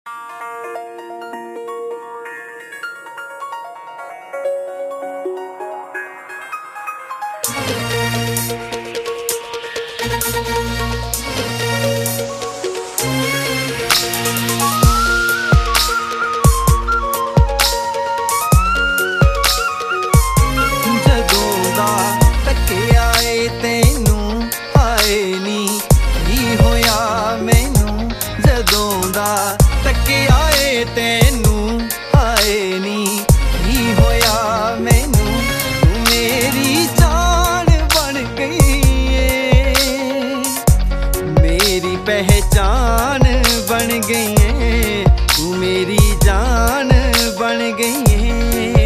पहचान बन गई है, तू मेरी जान बन गई है।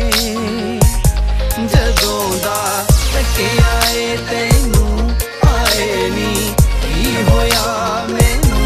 जदों दा तकिया ए तैनू आए नी की होया मैनू।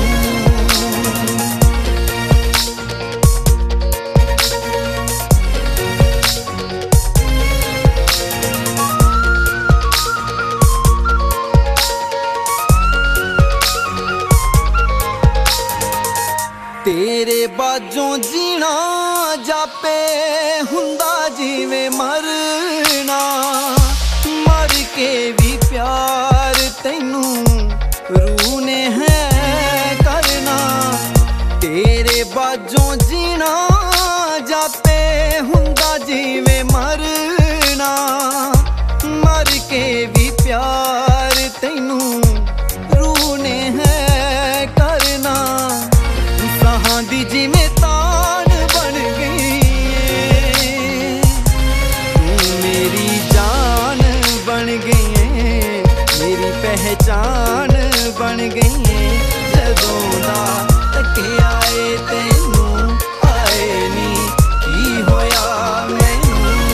तेरे बाजों जीना जापे हुंदा जिवें मरना, मर के भी प्यार तैनू रूह ने है करना। तेरे बाजों जीना जापे हुंदा जिवें मरना, मर के भी प्यार तैनू रूह ने है करना। दी जिमें तान बन गई है, तू मेरी जान बन गई है, मेरी पहचान बन गई है। जदों दा तकिया ए तैनू आए नी की होया मैनू।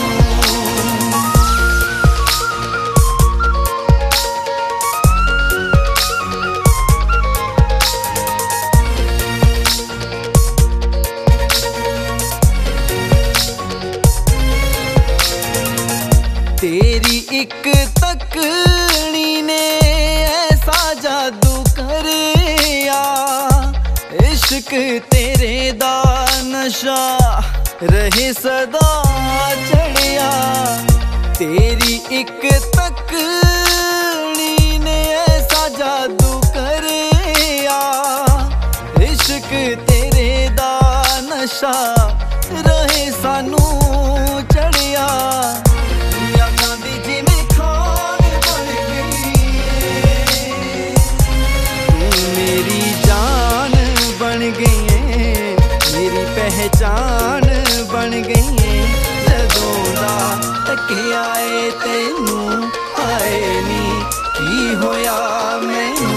तेरी एक तकनी ने ऐसा जादू करया, इश्क तेरे दा नशा रहे सदा चढ़िया। तेरी एक तकनी ने ऐसा जादू करया, इश्क तेरे दा नशा रहे सानू चढ़िया। पहचान बन गई है। जदों दा तकिया ए तैनू आए नी की होया मैनू।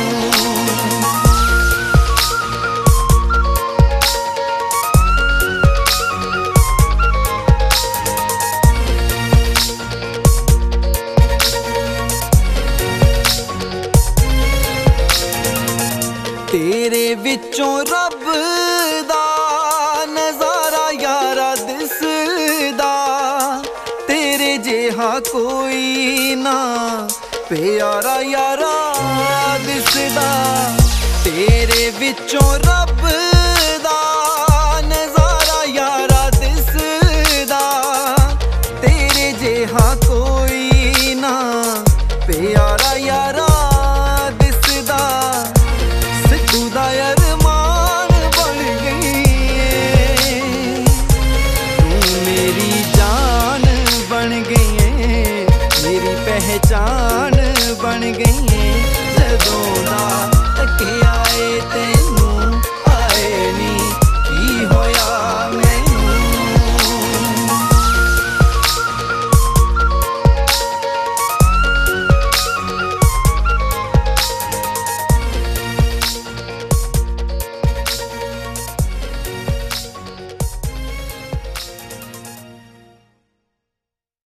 तेरे विचों रब दा नजारा यारा दिसदा, तेरे जेहा कोई ना प्यारा यारा दिसदा। तेरे विचों रब दा नजारा यारा दिसदा, तेरे जेहा कोई ना प्यारा यारा दिसदा। सिद्धू दा अरमान बन गई है, तू मेरी जान बन गई है, मेरी पहचान बन गई है। जदों